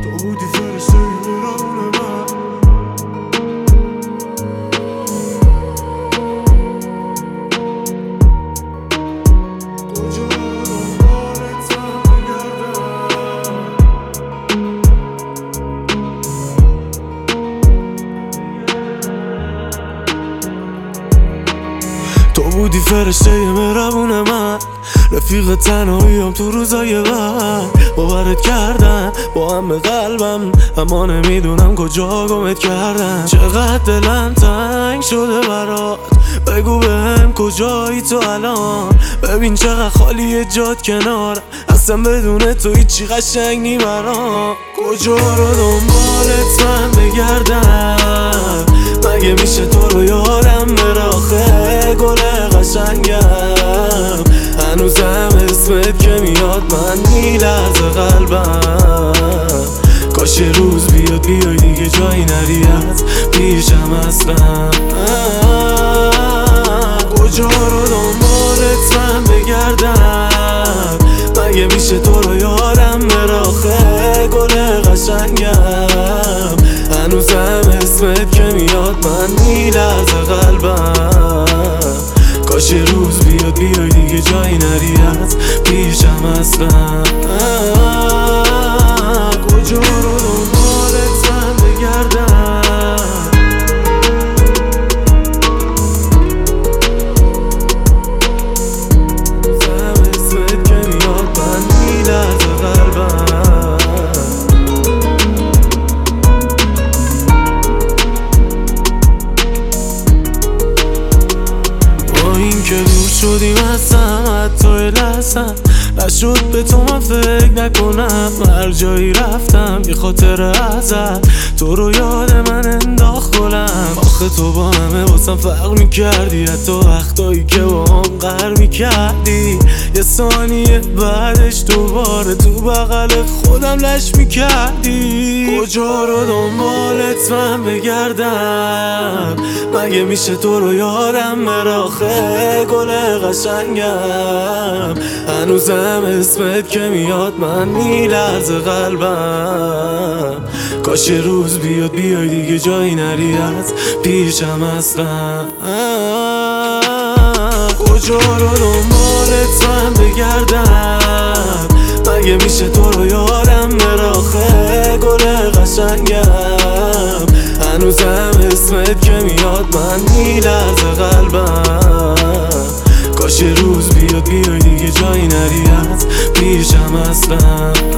تو بودی فرشته مهربون من. کجا دنبالتم بگردم. تو بودی فرشته مهربون من، رفیق تنهاییم تو روزای بعد. باورت کردم با هم به قلبم، اما نمیدونم کجا گمت کردم. چقدر دلم تنگ شده برات، بگو بهم کجایی تو الان. ببین چقدر خالیه جات کنارم، اصلا بدون تو هیچی قشنگ نی برام. کجا رو دنبالت من بگردم، مگه میشه تو رو یادم بره آخه گل قشنگم. هنوزم اسمت که میاد من میلرزه قلبم. کاش یه روز بیاد بیای دیگه جایی نری از پیشم اصلا. کجا رو دنبالت من بگردم، مگه میشه تو رو یادم بره آخه گل قشنگم. هنوزم اسمت که میاد من میلرزه قلبم. کاش یه روز بیاد بیای دیگه جایی نری از پیشم اصلا. کجا رو دنبالت من بگردم، هنوزم اسمت که میاد من میلرزه قلبم. با این که دور شدیم از هم حتی لحظم نشد به تو من فکر نکنم. هر جایی رفتم یه خاطر ازت، تو رو یاد من انداخت گلم. آخه تو با همه واسم فرق میکردی، حتی وقتایی که با هم قهر میکردی. یه ثانیه بعدش دوباره تو بغل خودم لش میکردی. کجا رو دنبالت من بگردم، مگه میشه تو رو یادم بره آخه گل قشنگم. هنوزم اسمت که میاد من میلرزه قلبم. کاش یه روز بیاد بیای دیگه جایی نری از پیشم اصلا. کجا رو دنبالت من بگردم، مگه میشه تو رو یادم بره آخه گل قشنگم. هنوزم اسمت که میاد من میلرزه قلبم. کاش یه روز بیاد بیای دیگه جایی نری از پیشم اصلا.